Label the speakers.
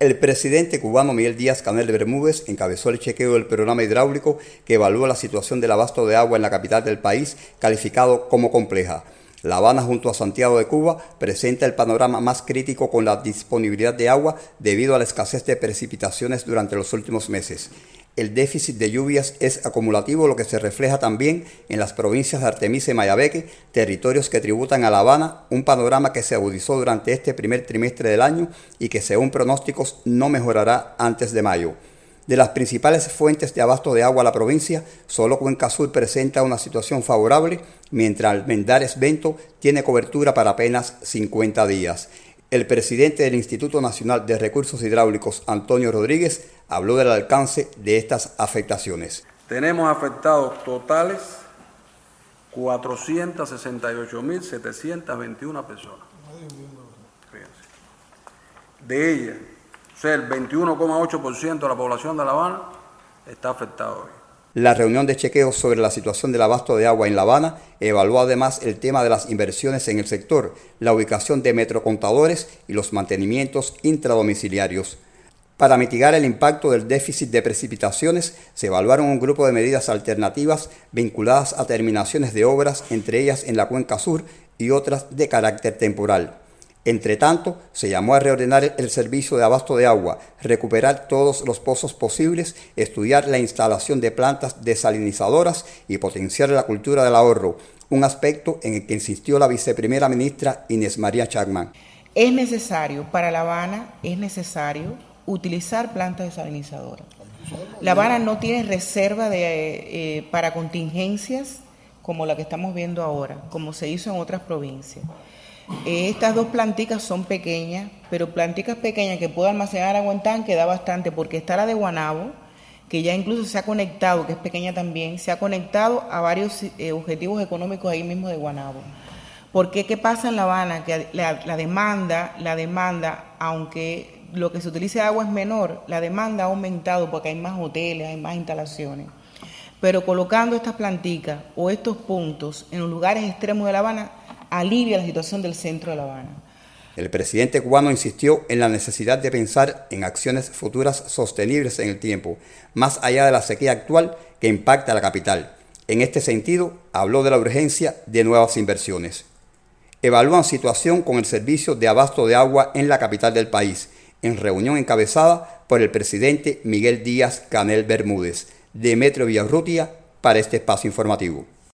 Speaker 1: El presidente cubano Miguel Díaz-Canel Bermúdez encabezó el chequeo del programa hidráulico que evalúa la situación del abasto de agua en la capital del país, calificado como compleja. La Habana, junto a Santiago de Cuba, presenta el panorama más crítico con la disponibilidad de agua debido a la escasez de precipitaciones durante los últimos meses. El déficit de lluvias es acumulativo, lo que se refleja también en las provincias de Artemisa y Mayabeque, territorios que tributan a La Habana, un panorama que se agudizó durante este primer trimestre del año y que, según pronósticos, no mejorará antes de mayo. De las principales fuentes de abasto de agua a la provincia, solo Cuenca Sur presenta una situación favorable, mientras Almendares-Bento tiene cobertura para apenas 50 días. El presidente del Instituto Nacional de Recursos Hidráulicos, Antonio Rodríguez, habló del alcance de estas afectaciones.
Speaker 2: Tenemos afectados totales 468.721 personas. De ellas, o sea, el 21,8% de la población de La Habana está afectado hoy.
Speaker 1: La reunión de chequeo sobre la situación del abasto de agua en La Habana evaluó además el tema de las inversiones en el sector, la ubicación de metrocontadores y los mantenimientos intradomiciliarios. Para mitigar el impacto del déficit de precipitaciones, se evaluaron un grupo de medidas alternativas vinculadas a terminaciones de obras, entre ellas en la Cuenca Sur y otras de carácter temporal. Entre tanto, se llamó a reordenar el servicio de abasto de agua, recuperar todos los pozos posibles, estudiar la instalación de plantas desalinizadoras y potenciar la cultura del ahorro, un aspecto en el que insistió la viceprimera ministra Inés María Chacman.
Speaker 3: Es necesario, para La Habana, utilizar plantas desalinizadoras. La Habana no tiene reserva para contingencias como la que estamos viendo ahora, como se hizo en otras provincias. Estas dos planticas son pequeñas, pero planticas pequeñas que puedan almacenar agua en tanque da bastante, porque está la de Guanabo, que ya incluso se ha conectado, que es pequeña también, se ha conectado a varios objetivos económicos ahí mismo de Guanabo. Porque ¿qué pasa en La Habana? Que la demanda, aunque lo que se utiliza de agua es menor, la demanda ha aumentado porque hay más hoteles, hay más instalaciones. Pero colocando estas planticas o estos puntos en los lugares extremos de La Habana, alivia la situación del centro de La Habana.
Speaker 1: El presidente cubano insistió en la necesidad de pensar en acciones futuras sostenibles en el tiempo, más allá de la sequía actual que impacta a la capital. En este sentido, habló de la urgencia de nuevas inversiones. Evalúan situación con el servicio de abasto de agua en la capital del país, en reunión encabezada por el presidente Miguel Díaz-Canel Bermúdez, de Metro Villarrutia, para este espacio informativo.